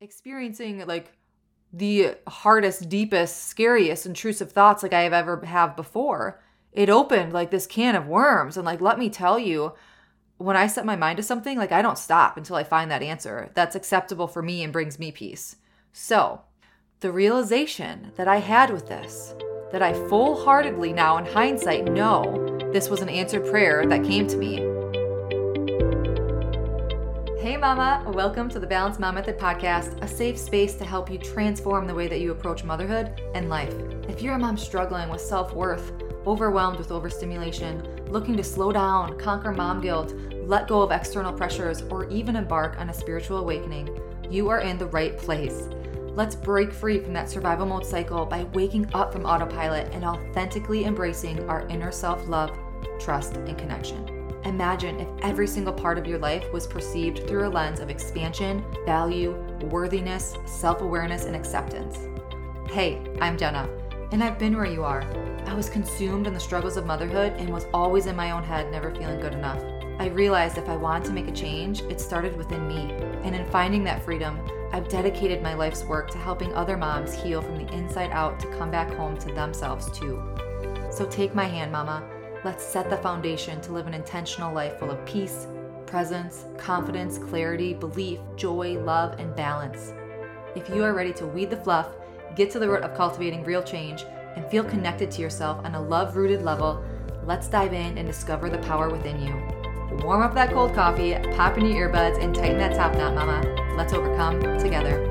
experiencing like the hardest, deepest, scariest, intrusive thoughts like I have ever have before. It opened like this can of worms. And like, let me tell you, when I set my mind to something, like I don't stop until I find that answer that's acceptable for me and brings me peace. So the realization that I had with this, that I full-heartedly now in hindsight know this was an answered prayer that came to me. Hey mama, welcome to the Balanced Mom Method podcast, a safe space to help you transform the way that you approach motherhood and life. If you're a mom struggling with self-worth, overwhelmed with overstimulation, looking to slow down, conquer mom guilt, let go of external pressures, or even embark on a spiritual awakening, you are in the right place. Let's break free from that survival mode cycle by waking up from autopilot and authentically embracing our inner self-love, trust, and connection. Imagine if every single part of your life was perceived through a lens of expansion, value, worthiness, self-awareness, and acceptance. Hey, I'm Jenna, and I've been where you are. I was consumed in the struggles of motherhood and was always in my own head, never feeling good enough. I realized if I wanted to make a change, it started within me. And in finding that freedom, I've dedicated my life's work to helping other moms heal from the inside out to come back home to themselves too. So take my hand, mama. Let's set the foundation to live an intentional life full of peace, presence, confidence, clarity, belief, joy, love, and balance. If you are ready to weed the fluff, get to the root of cultivating real change, and feel connected to yourself on a love-rooted level, let's dive in and discover the power within you. Warm up that cold coffee, pop in your earbuds, and tighten that top knot, mama. Let's overcome together.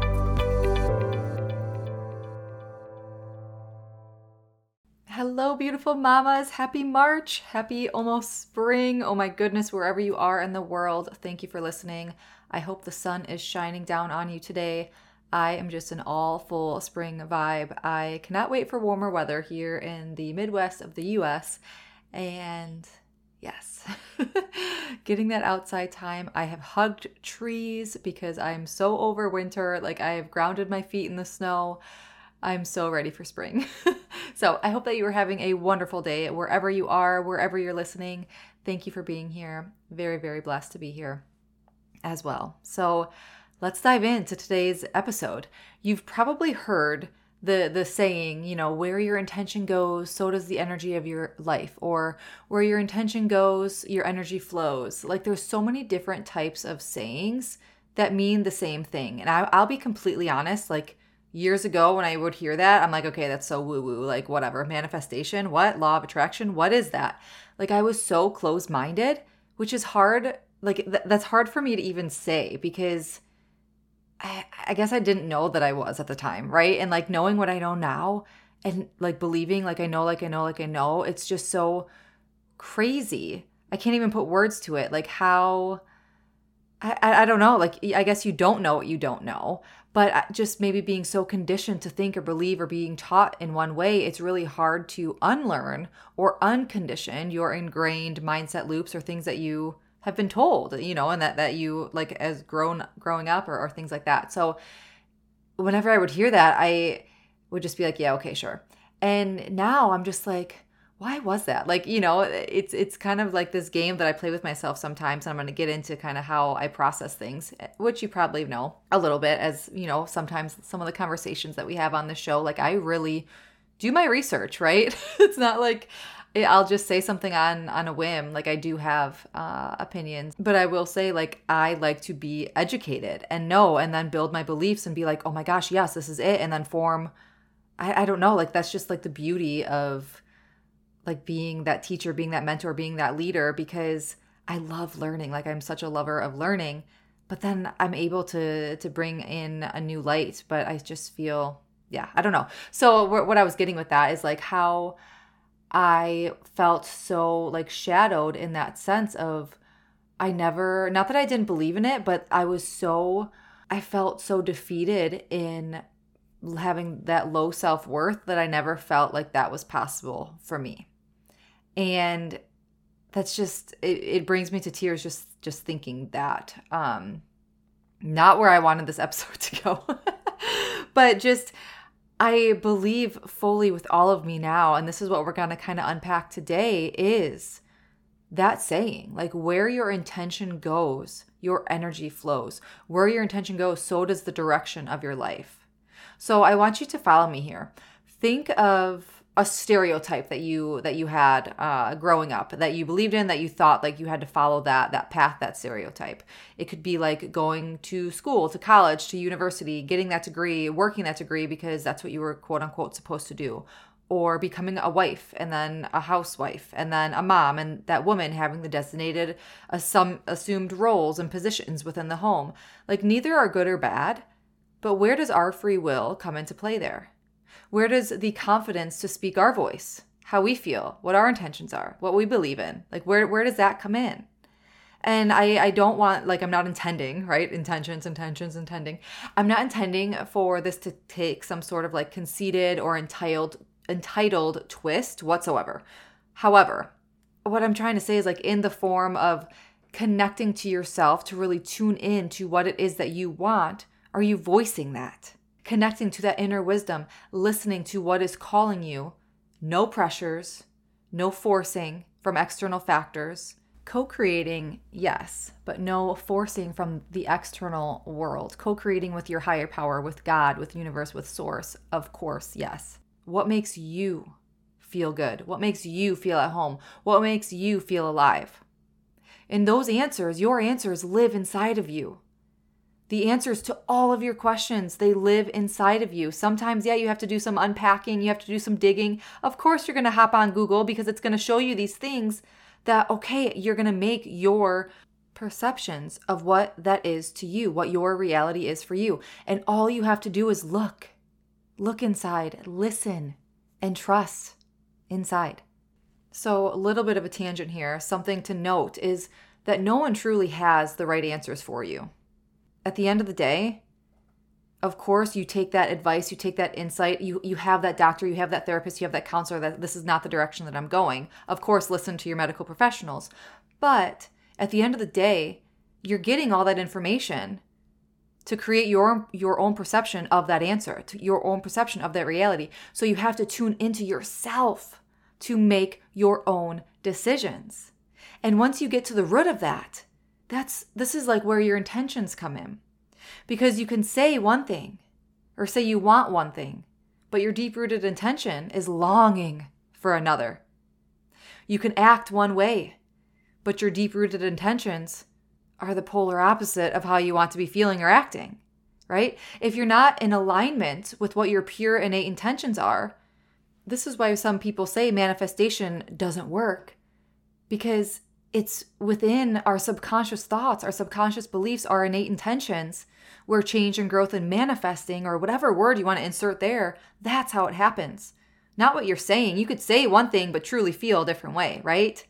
Hello, beautiful mamas. Happy March. Happy almost spring. Oh my goodness, wherever you are in the world, thank you for listening. I hope the sun is shining down on you today. I am just an all full spring vibe. I cannot wait for warmer weather here in the Midwest of the US. And yes, getting that outside time. I have hugged trees because I'm so over winter. Like I have grounded my feet in the snow. I'm so ready for spring. So I hope that you are having a wonderful day wherever you are, wherever you're listening. Thank you for being here. Very, very blessed to be here as well. So let's dive into today's episode. You've probably heard the saying, you know, where your intention goes, so does the energy of your life, or where your intention goes, your energy flows. Like there's so many different types of sayings that mean the same thing. And I'll be completely honest, like years ago when I would hear that, I'm like, okay, that's so woo-woo, like whatever, manifestation, what? Law of attraction, what is that? Like I was so closed-minded, which is hard, like that's hard for me to even say because I guess I didn't know that I was at the time, right? And like knowing what I know now and like believing like I know, it's just so crazy. I can't even put words to it. Like how, I don't know, like I guess you don't know what you don't know, but just maybe being so conditioned to think or believe or being taught in one way, it's really hard to unlearn or uncondition your ingrained mindset loops or things that you have been told, you know, and that you like as growing up or things like that. So whenever I would hear that, I would just be like, yeah, okay, sure. And now I'm just like, why was that? Like, you know, it's kind of like this game that I play with myself sometimes. And I'm going to get into kind of how I process things, which you probably know a little bit as, you know, sometimes some of the conversations that we have on the show, like I really do my research, right? It's not like I'll just say something on a whim. Like I do have opinions, but I will say like I like to be educated and know and then build my beliefs and be like, oh my gosh, yes, this is it. And then form, I don't know, like that's just like the beauty of like being that teacher, being that mentor, being that leader, because I love learning. Like I'm such a lover of learning, but then I'm able to bring in a new light, but I just feel, yeah, I don't know. So what I was getting with that is like how I felt so like shadowed in that sense of not that I didn't believe in it, but I felt so defeated in having that low self-worth that I never felt like that was possible for me. And that's just, it brings me to tears just thinking that, not where I wanted this episode to go, but just, I believe fully with all of me now, and this is what we're going to kind of unpack today, is that saying, like where your intention goes, your energy flows. Where your intention goes, so does the direction of your life. So I want you to follow me here. Think of a stereotype that you had growing up, that you believed in, that you thought like you had to follow that path, that stereotype. It could be like going to school, to college, to university, getting that degree, working that degree because that's what you were quote unquote supposed to do. Or becoming a wife and then a housewife and then a mom, and that woman having the designated some assumed roles and positions within the home. Like neither are good or bad, but where does our free will come into play there? Where does the confidence to speak our voice, how we feel, what our intentions are, what we believe in, like where does that come in? And I don't want, like, I'm not intending, right? Intending. I'm not intending for this to take some sort of like conceited or entitled twist whatsoever. However, what I'm trying to say is like in the form of connecting to yourself to really tune in to what it is that you want. Are you voicing that? Connecting to that inner wisdom, listening to what is calling you. No pressures, no forcing from external factors. Co-creating, yes, but no forcing from the external world. Co-creating with your higher power, with God, with universe, with source, of course, yes. What makes you feel good? What makes you feel at home? What makes you feel alive? And those answers, your answers, live inside of you. The answers to all of your questions, they live inside of you. Sometimes, yeah, you have to do some unpacking. You have to do some digging. Of course, you're going to hop on Google because it's going to show you these things that, okay, you're going to make your perceptions of what that is to you, what your reality is for you. And all you have to do is look inside, listen, and trust inside. So a little bit of a tangent here. Something to note is that no one truly has the right answers for you. At the end of the day, of course, you take that advice, you take that insight, you have that doctor, you have that therapist, you have that counselor, that this is not the direction that I'm going. Of course, listen to your medical professionals. But at the end of the day, you're getting all that information to create your own perception of that answer, to your own perception of that reality. So you have to tune into yourself to make your own decisions. And once you get to the root of that, this is like where your intentions come in. Because you can say one thing or say you want one thing, but your deep-rooted intention is longing for another. You can act one way, but your deep-rooted intentions are the polar opposite of how you want to be feeling or acting, right? If you're not in alignment with what your pure innate intentions are, this is why some people say manifestation doesn't work, because it's within our subconscious thoughts, our subconscious beliefs, our innate intentions, where change and growth and manifesting, or whatever word you want to insert there, that's how it happens. Not what you're saying. You could say one thing, but truly feel a different way, right?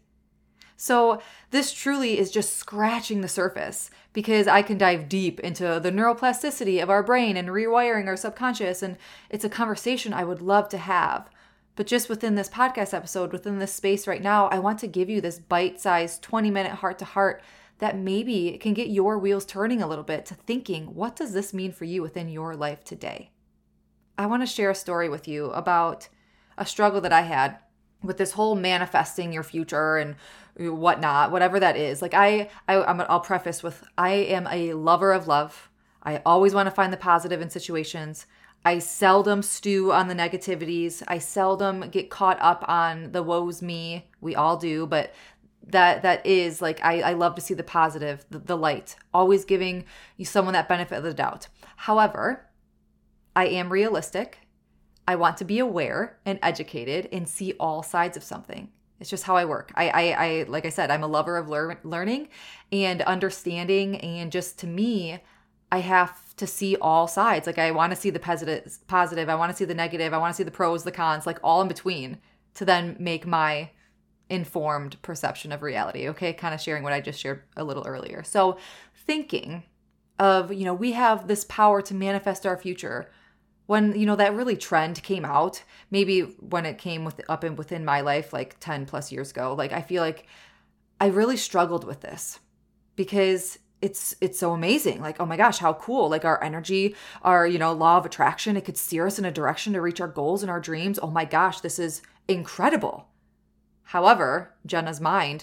So this truly is just scratching the surface, because I can dive deep into the neuroplasticity of our brain and rewiring our subconscious. And it's a conversation I would love to have. But just within this podcast episode, within this space right now, I want to give you this bite-sized 20-minute heart-to-heart that maybe can get your wheels turning a little bit to thinking, what does this mean for you within your life today? I want to share a story with you about a struggle that I had with this whole manifesting your future and whatnot, whatever that is. Like I'll preface with, I am a lover of love. I always want to find the positive in situations. I seldom stew on the negativities. I seldom get caught up on the woe's me. We all do, but that is like, I love to see the positive, the light, always giving you someone that benefit of the doubt. However, I am realistic. I want to be aware and educated and see all sides of something. It's just how I work. I like I said, I'm a lover of learning and understanding, and just to me, I have to see all sides. Like I want to see the positive, I want to see the negative, I want to see the pros, the cons, like all in between, to then make my informed perception of reality. Okay, kind of sharing what I just shared a little earlier. So thinking of, we have this power to manifest our future. When, that really trend came out, maybe when it came within my life, like 10 plus years ago, like I feel like I really struggled with this, because it's so amazing. Like, oh my gosh, how cool. Like our energy, our, law of attraction, it could steer us in a direction to reach our goals and our dreams. Oh my gosh, this is incredible. However, Jenna's mind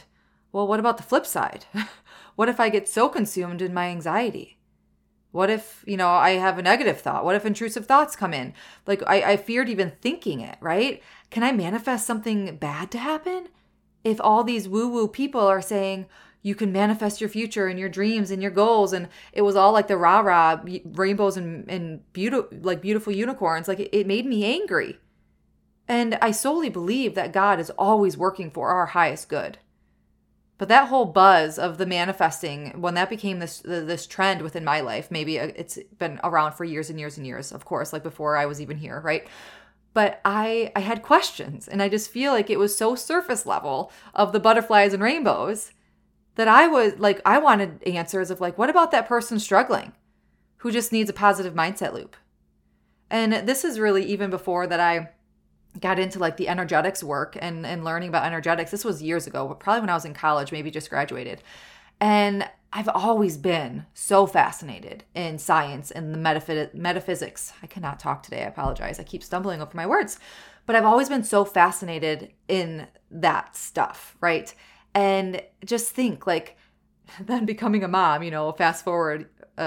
Well, what about the flip side? What if I get so consumed in my anxiety? What if, I have a negative thought? What if intrusive thoughts come in? Like, I feared even thinking it, right? Can I manifest something bad to happen? If all these woo-woo people are saying you can manifest your future and your dreams and your goals, and it was all like the rah-rah rainbows and beautiful unicorns, like it made me angry. And I solely believe that God is always working for our highest good. But that whole buzz of the manifesting, when that became this trend within my life, maybe it's been around for years and years and years, of course, like before I was even here, right? But I had questions, and I just feel like it was so surface level of the butterflies and rainbows that I was like, I wanted answers of like, what about that person struggling who just needs a positive mindset loop? And this is really even before that I got into like the energetics work and learning about energetics. This was years ago, probably when I was in college, maybe just graduated. And I've always been so fascinated in science and the metaphysics. I cannot talk today. I apologize. I keep stumbling over my words. But I've always been so fascinated in that stuff, right? And just think like then becoming a mom, fast forward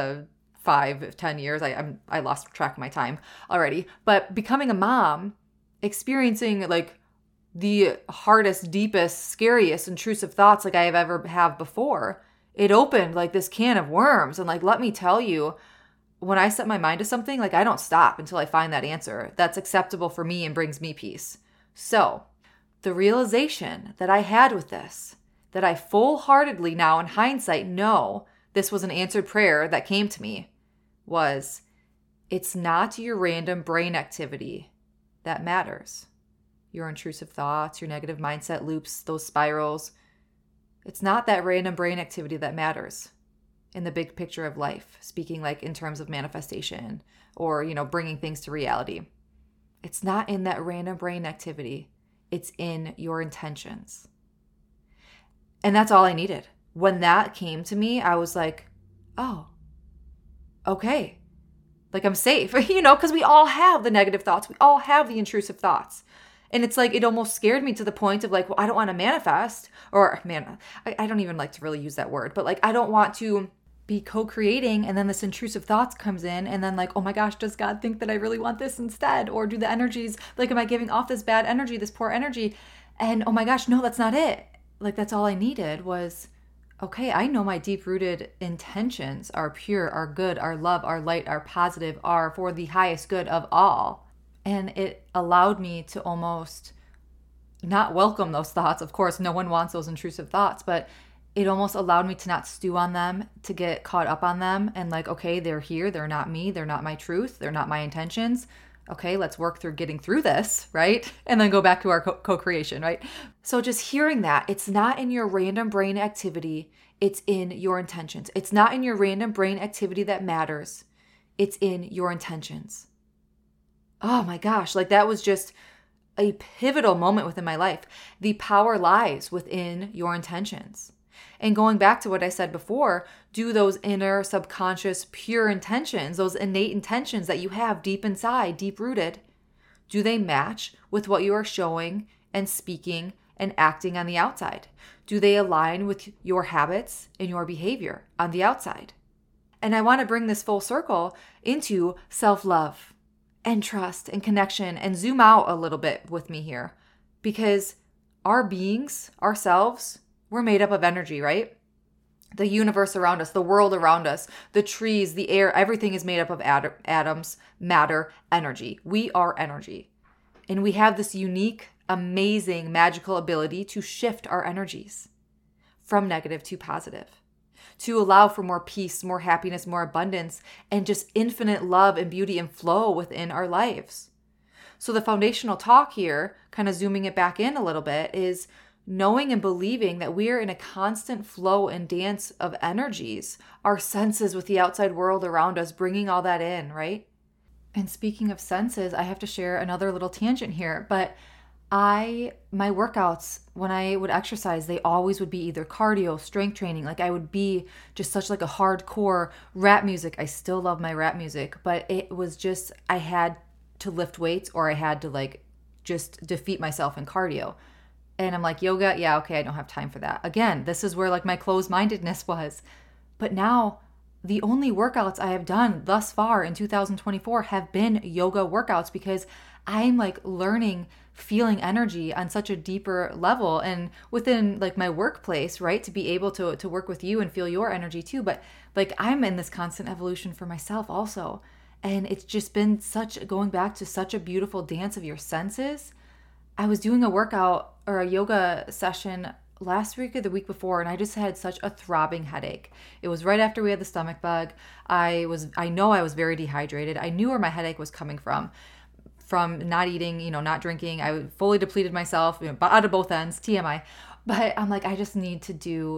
5-10 years. I lost track of my time already. But becoming a mom, experiencing like the hardest, deepest, scariest, intrusive thoughts like I have ever have before, it opened like this can of worms. And like, let me tell you, when I set my mind to something, like I don't stop until I find that answer that's acceptable for me and brings me peace. So the realization that I had with this, that I full-heartedly now in hindsight know this was an answered prayer that came to me, was it's not your random brain activity that matters. Your intrusive thoughts, your negative mindset loops, those spirals. It's not that random brain activity that matters in the big picture of life, speaking like in terms of manifestation or, bringing things to reality. It's not in that random brain activity. It's in your intentions. And that's all I needed. When that came to me, I was like, oh, okay. Like I'm safe, because we all have the negative thoughts. We all have the intrusive thoughts. And it's like, it almost scared me to the point of like, well, I don't want to manifest, or I don't even like to really use that word, but like, I don't want to be co-creating. And then this intrusive thoughts comes in and then like, oh my gosh, does God think that I really want this instead? Or do the energies, like, am I giving off this bad energy, this poor energy? And oh my gosh, no, that's not it. Like, that's all I needed was, okay, I know my deep-rooted intentions are pure, are good, are love, are light, are positive, are for the highest good of all. And it allowed me to almost not welcome those thoughts. Of course, no one wants those intrusive thoughts, but it almost allowed me to not stew on them, to get caught up on them and like, okay, they're here, they're not me, they're not my truth, they're not my intentions. Okay, let's work through getting through this, right? And then go back to our co-creation, right? So just hearing that, it's not in your random brain activity, it's in your intentions. It's not in your random brain activity that matters. It's in your intentions. Oh my gosh, like that was just a pivotal moment within my life. The power lies within your intentions. And going back to what I said before, do those inner subconscious pure intentions, those innate intentions that you have deep inside, deep rooted, do they match with what you are showing and speaking and acting on the outside? Do they align with your habits and your behavior on the outside? And I want to bring this full circle into self-love and trust and connection and zoom out a little bit with me here, because our beings, ourselves, we're made up of energy, right? The universe around us, the world around us, the trees, the air, everything is made up of atoms, matter, energy. We are energy. And we have this unique, amazing, magical ability to shift our energies from negative to positive, to allow for more peace, more happiness, more abundance, and just infinite love and beauty and flow within our lives. So the foundational talk here, kind of zooming it back in a little bit, is knowing and believing that we are in a constant flow and dance of energies, our senses with the outside world around us, bringing all that in, right? And speaking of senses, I have to share another little tangent here, but my workouts, when I would exercise, they always would be either cardio, strength training. Like I would be just such like a hardcore rap music. I still love my rap music, but it was just, I had to lift weights or I had to like just defeat myself in cardio. And I'm like, yoga, yeah, okay, I don't have time for that. Again, this is where like my closed-mindedness was. But now the only workouts I have done thus far in 2024 have been yoga workouts because I'm like learning feeling energy on such a deeper level and within like my workplace, right? To be able to work with you and feel your energy too. But like I'm in this constant evolution for myself also. And it's just been such going back to such a beautiful dance of your senses. I was doing a workout or a yoga session last week or the week before, and I just had such a throbbing headache. It was right after we had the stomach bug. I know I was very dehydrated. I knew where my headache was coming from not eating, not drinking. I fully depleted myself, out of both ends, TMI. But I'm like, I just need to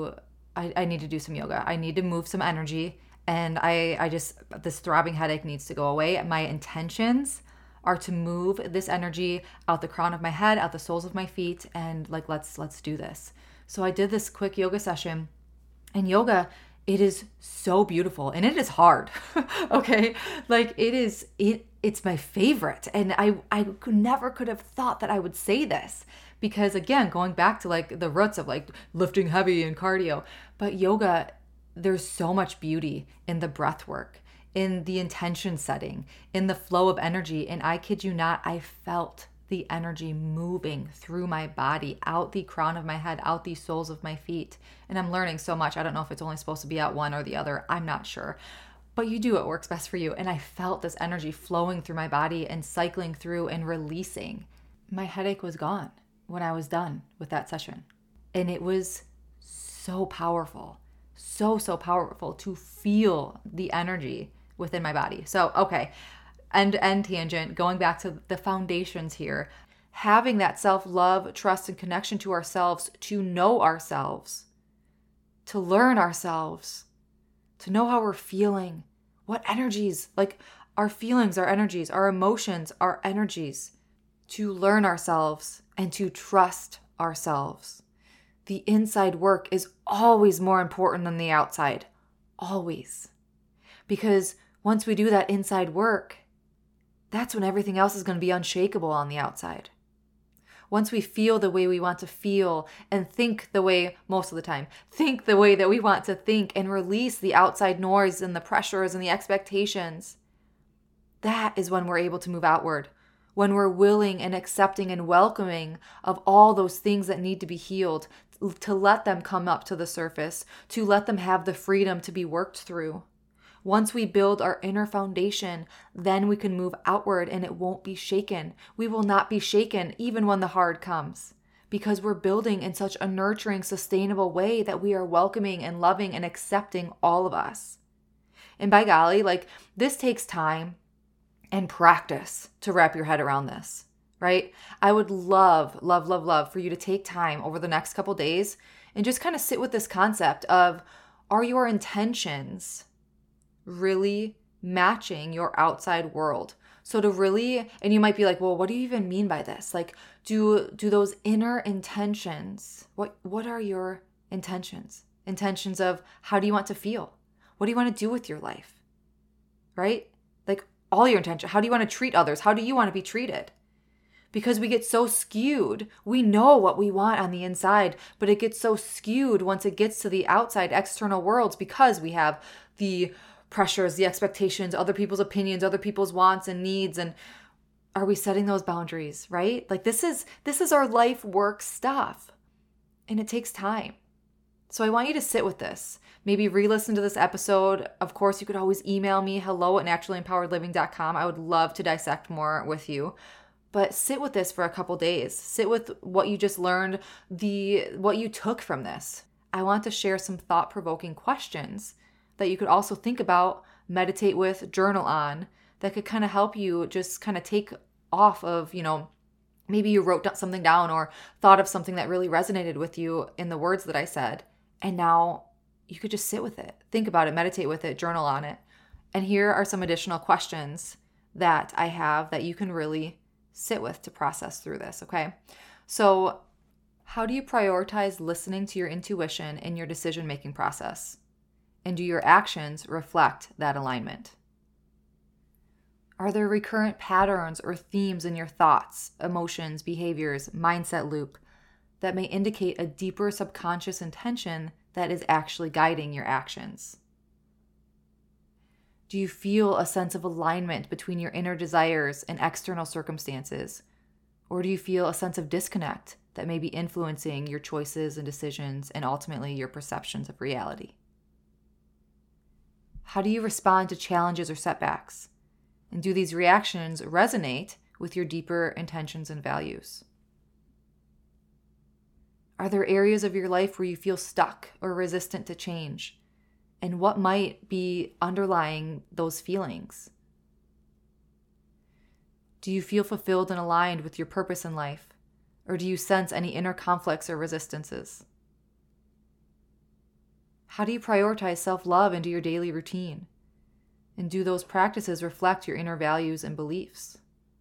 I need to do some yoga. I need to move some energy. And this throbbing headache needs to go away. My intentions are to move this energy out the crown of my head, out the soles of my feet, and like let's do this. So I did this quick yoga session. And yoga, it is so beautiful and it is hard. Okay? Like it's my favorite. And I never could have thought that I would say this because again, going back to like the roots of like lifting heavy and cardio, but yoga, there's so much beauty in the breath work, in the intention setting, in the flow of energy. And I kid you not, I felt the energy moving through my body, out the crown of my head, out the soles of my feet. And I'm learning so much. I don't know if it's only supposed to be out one or the other. I'm not sure. But you do what works best for you. And I felt this energy flowing through my body and cycling through and releasing. My headache was gone when I was done with that session. And it was so powerful, so powerful to feel the energy within my body. So, okay, end tangent, going back to the foundations here, having that self-love, trust, and connection to ourselves, to know ourselves, to learn ourselves, to know how we're feeling, what energies, like our feelings, our energies, our emotions, our energies, to learn ourselves and to trust ourselves. The inside work is always more important than the outside. Always. Because once we do that inside work, that's when everything else is going to be unshakable on the outside. Once we feel the way we want to feel and think the way, most of the time, think the way that we want to think and release the outside noise and the pressures and the expectations, that is when we're able to move outward. When we're willing and accepting and welcoming of all those things that need to be healed, to let them come up to the surface, to let them have the freedom to be worked through. Once we build our inner foundation, then we can move outward and it won't be shaken. We will not be shaken even when the hard comes because we're building in such a nurturing, sustainable way that we are welcoming and loving and accepting all of us. And by golly, like this takes time and practice to wrap your head around this, right? I would love, love, love, love for you to take time over the next couple days and just kind of sit with this concept of, are your intentions really matching your outside world? So to really, and you might be like, well, what do you even mean by this? Like, do those inner intentions, what are your intentions? Intentions of how do you want to feel? What do you want to do with your life? Right? Like all your intention. How do you want to treat others? How do you want to be treated? Because we get so skewed. We know what we want on the inside, but it gets so skewed once it gets to the outside external worlds because we have the pressures, the expectations, other people's opinions, other people's wants and needs. And are we setting those boundaries, right? Like this is our life work stuff and it takes time. So I want you to sit with this. Maybe re-listen to this episode. Of course, you could always email me, hello@naturallympoweredliving.com. I would love to dissect more with you. But sit with this for a couple days. Sit with what you just learned, what you took from this. I want to share some thought-provoking questions that you could also think about, meditate with, journal on, that could kind of help you just kind of take off of, maybe you wrote something down or thought of something that really resonated with you in the words that I said. And now you could just sit with it, think about it, meditate with it, journal on it. And here are some additional questions that I have that you can really sit with to process through this, okay? So how do you prioritize listening to your intuition in your decision-making process? And do your actions reflect that alignment? Are there recurrent patterns or themes in your thoughts, emotions, behaviors, mindset loop that may indicate a deeper subconscious intention that is actually guiding your actions? Do you feel a sense of alignment between your inner desires and external circumstances? Or do you feel a sense of disconnect that may be influencing your choices and decisions and ultimately your perceptions of reality? How do you respond to challenges or setbacks? And do these reactions resonate with your deeper intentions and values? Are there areas of your life where you feel stuck or resistant to change? And what might be underlying those feelings? Do you feel fulfilled and aligned with your purpose in life? Or do you sense any inner conflicts or resistances? How do you prioritize self-love into your daily routine? And do those practices reflect your inner values and beliefs?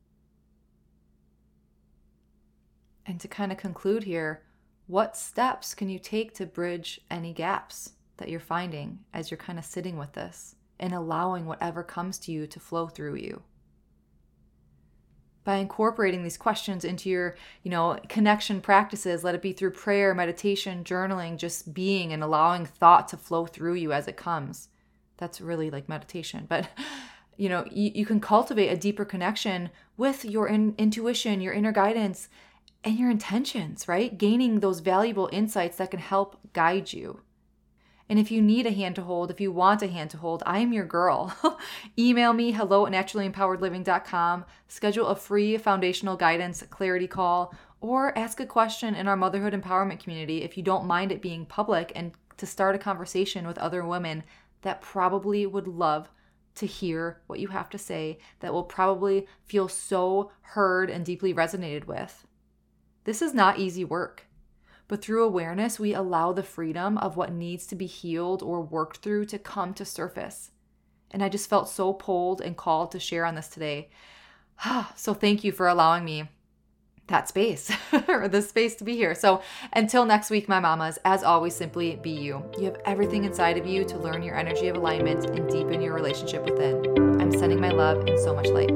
And to kind of conclude here, what steps can you take to bridge any gaps that you're finding as you're kind of sitting with this and allowing whatever comes to you to flow through you? By incorporating these questions into your, connection practices, let it be through prayer, meditation, journaling, just being and allowing thought to flow through you as it comes. That's really like meditation. But, you can cultivate a deeper connection with your intuition, your inner guidance, and your intentions, right? Gaining those valuable insights that can help guide you. And if you need a hand to hold, if you want a hand to hold, I am your girl. Email me, hello@naturallyempoweredliving.com, schedule a free foundational guidance clarity call, or ask a question in our motherhood empowerment community if you don't mind it being public, and to start a conversation with other women that probably would love to hear what you have to say, that will probably feel so heard and deeply resonated with. This is not easy work. But through awareness, we allow the freedom of what needs to be healed or worked through to come to surface. And I just felt so pulled and called to share on this today. So thank you for allowing me that space, or this space to be here. So until next week, my mamas, as always, simply be you. You have everything inside of you to learn your energy of alignment and deepen your relationship within. I'm sending my love and so much light.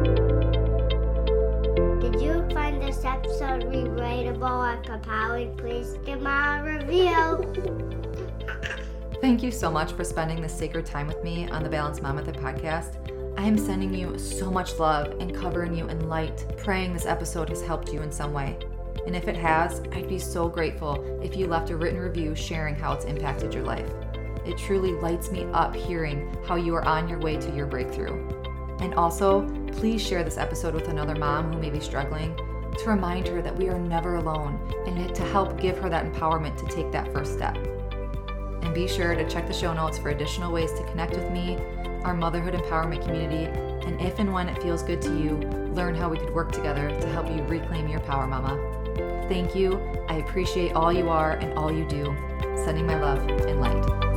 Did you find this episode relatable and compelling? Please give me a review. Thank you so much for spending this sacred time with me on the Balanced Mom Method podcast. I am sending you so much love and covering you in light, praying this episode has helped you in some way. And if it has, I'd be so grateful if you left a written review sharing how it's impacted your life. It truly lights me up hearing how you are on your way to your breakthrough. And also, please share this episode with another mom who may be struggling, to remind her that we are never alone and to help give her that empowerment to take that first step. And be sure to check the show notes for additional ways to connect with me, our motherhood empowerment community, and if and when it feels good to you, learn how we could work together to help you reclaim your power, mama. Thank you. I appreciate all you are and all you do. Sending my love and light.